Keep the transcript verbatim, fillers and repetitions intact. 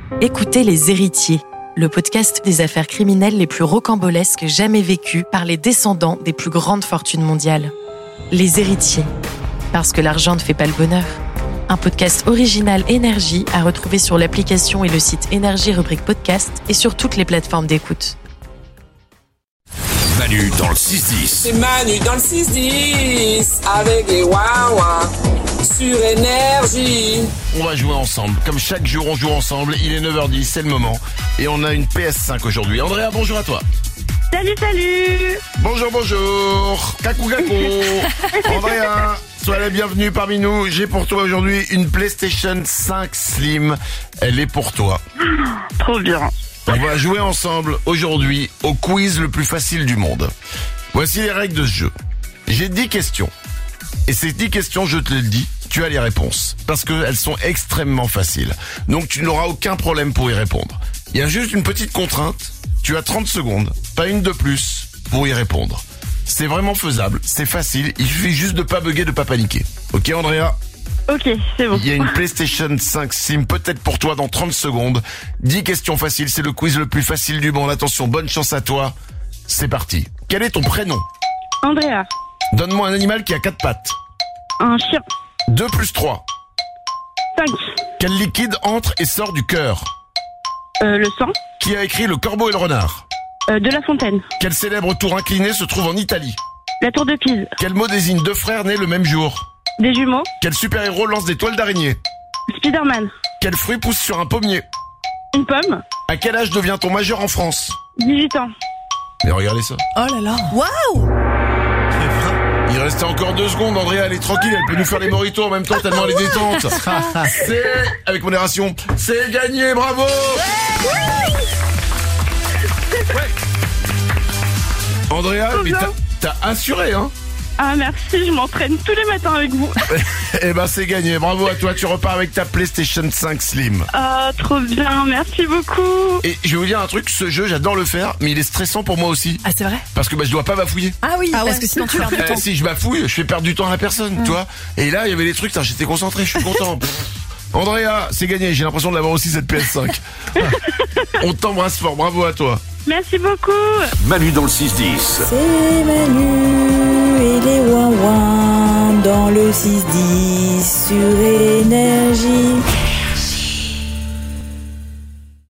Écoutez Les Héritiers, le podcast des affaires criminelles les plus rocambolesques jamais vécues par les descendants des plus grandes fortunes mondiales. Les Héritiers, parce que l'argent ne fait pas le bonheur. Un podcast original Énergie à retrouver sur l'application et le site Énergie rubrique podcast et sur toutes les plateformes d'écoute. Manu dans le six dix. C'est Manu dans le six dix avec les Wawa sur Énergie. On va jouer ensemble. Comme chaque jour, on joue ensemble. Il est neuf heures dix, c'est le moment. Et on a une P S cinq aujourd'hui. Andrea, bonjour à toi. Salut, salut. Bonjour, bonjour. Kakou, kakou. Andrea, sois la bienvenue parmi nous. J'ai pour toi aujourd'hui une PlayStation cinq Slim. Elle est pour toi. Trop bien. On va jouer ensemble aujourd'hui au quiz le plus facile du monde. Voici les règles de ce jeu. J'ai dix questions. Et ces dix questions, je te le dis, tu as les réponses. Parce qu'elles sont extrêmement faciles. Donc tu n'auras aucun problème pour y répondre. Il y a juste une petite contrainte. Tu as trente secondes, pas une de plus, pour y répondre. C'est vraiment faisable, c'est facile. Il suffit juste de pas bugger, de pas paniquer. Ok, Andrea ? Ok, c'est bon. Il y a une PlayStation cinq Slim peut-être pour toi dans trente secondes. dix questions faciles, c'est le quiz le plus facile du monde. Attention, bonne chance à toi. C'est parti. Quel est ton prénom ? Andrea. Donne-moi un animal qui a quatre pattes. Un chien. deux plus trois. cinq. Quel liquide entre et sort du cœur ? Euh, le sang. Qui a écrit Le Corbeau et le Renard ? Euh, de La Fontaine. Quelle célèbre tour inclinée se trouve en Italie ? La tour de Pise. Quel mot désigne deux frères nés le même jour ? Des jumeaux. Quel super-héros lance des toiles d'araignée ? Spider-Man. Quel fruit pousse sur un pommier ? Une pomme. À quel âge devient-on majeur en France ? dix-huit ans. Mais regardez ça. Oh là là. Waouh. Il restait encore deux secondes, Andrea, elle est tranquille, elle peut nous faire des moritos en même temps tellement elle est détente. C'est, avec modération, c'est gagné, bravo. Ouais. Andrea, mais t'as, t'as assuré, hein. Ah merci, je m'entraîne tous les matins avec vous. Eh ben c'est gagné, bravo à toi, tu repars avec ta PlayStation cinq Slim. Ah, trop bien, merci beaucoup. Et je vais vous dire un truc, ce jeu j'adore le faire, mais il est stressant pour moi aussi. Ah c'est vrai ? Parce que bah, je dois pas bafouiller. Ah oui, Ah parce ouais. que sinon tu perds du Euh, temps. si je bafouille, je fais perdre du temps à la personne, Ouais. tu vois. Et là, il y avait des trucs, putain, j'étais concentré, je suis content. Pff. Andrea, c'est gagné, j'ai l'impression de l'avoir aussi cette P S cinq. On t'embrasse fort, bravo à toi. Merci beaucoup. Manu dans le six dix. C'est Manu et les Wawa dans le six dix sur Énergie.